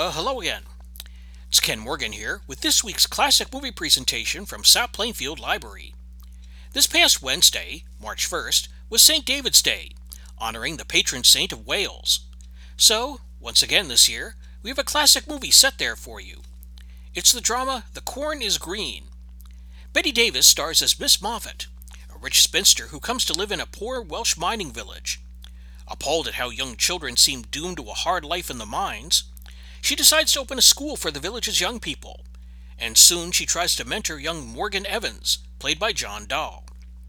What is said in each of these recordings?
Hello again. It's Ken Morgan here with this week's classic movie presentation from South Plainfield Library. This past Wednesday, March 1st, was St. David's Day, honoring the patron saint of Wales. So, once again this year, we have a classic movie set there for you. It's the drama The Corn is Green. Bette Davis stars as Miss Moffat, a rich spinster who comes to live in a poor Welsh mining village. Appalled at how young children seem doomed to a hard life in the mines, she decides to open a school for the village's young people, and soon she tries to mentor young Morgan Evans, played by John Dahl.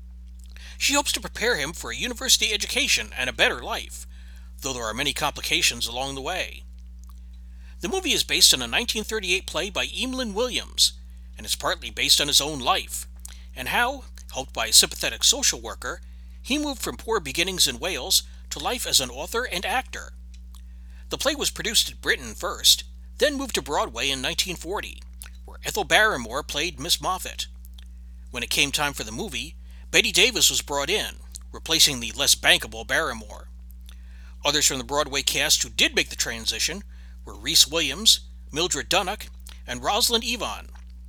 She hopes to prepare him for a university education and a better life, though there are many complications along the way. The movie is based on a 1938 play by Emlyn Williams, and is partly based on his own life, and how, helped by a sympathetic social worker, he moved from poor beginnings in Wales to life as an author and actor. The play was produced in Britain first, then moved to Broadway in 1940, where Ethel Barrymore played Miss Moffat. When it came time for the movie, Bette Davis was brought in, replacing the less bankable Barrymore. Others from the Broadway cast who did make the transition were Rhys Williams, Mildred Dunnock, and Rosalind Evon.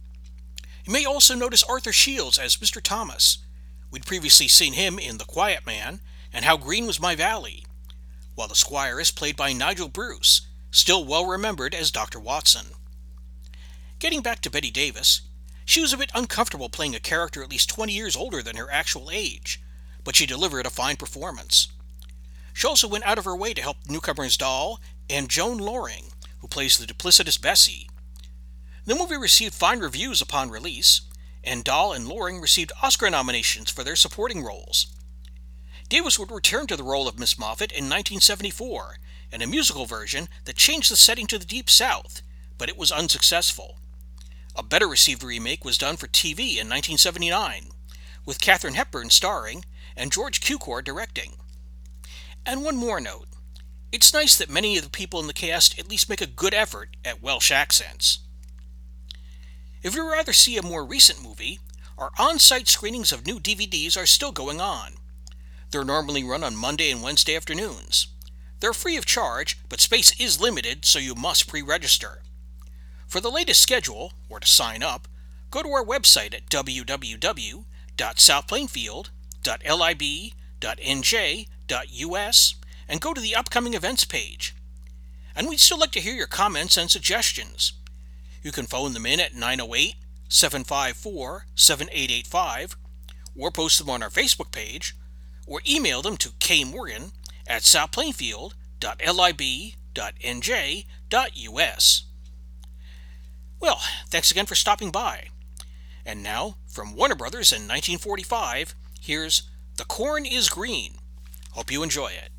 You may also notice Arthur Shields as Mr. Thomas. We'd previously seen him in The Quiet Man and How Green Was My Valley, while the Squire is played by Nigel Bruce, still well remembered as Dr. Watson. Getting back to Bette Davis, she was a bit uncomfortable playing a character at least 20 years older than her actual age, but she delivered a fine performance. She also went out of her way to help newcomers Dahl and Joan Loring, who plays the duplicitous Bessie. The movie received fine reviews upon release, and Dahl and Loring received Oscar nominations for their supporting roles. Davis would return to the role of Miss Moffat in 1974 in a musical version that changed the setting to the Deep South, but it was unsuccessful. A better received remake was done for TV in 1979, with Katharine Hepburn starring and George Cukor directing. And one more note. It's nice that many of the people in the cast at least make a good effort at Welsh accents. If you'd rather see a more recent movie, our on-site screenings of new DVDs are still going on. They're normally run on Monday and Wednesday afternoons. They're free of charge, but space is limited, so you must pre-register. For the latest schedule, or to sign up, go to our website at www.southplainfield.lib.nj.us and go to the upcoming events page. And we'd still like to hear your comments and suggestions. You can phone them in at 908-754-7885, or post them on our Facebook page, or email them to kmorgan@southplainfield.lib.nj.us. Well, thanks again for stopping by. And now, from Warner Brothers in 1945, here's The Corn is Green. Hope you enjoy it.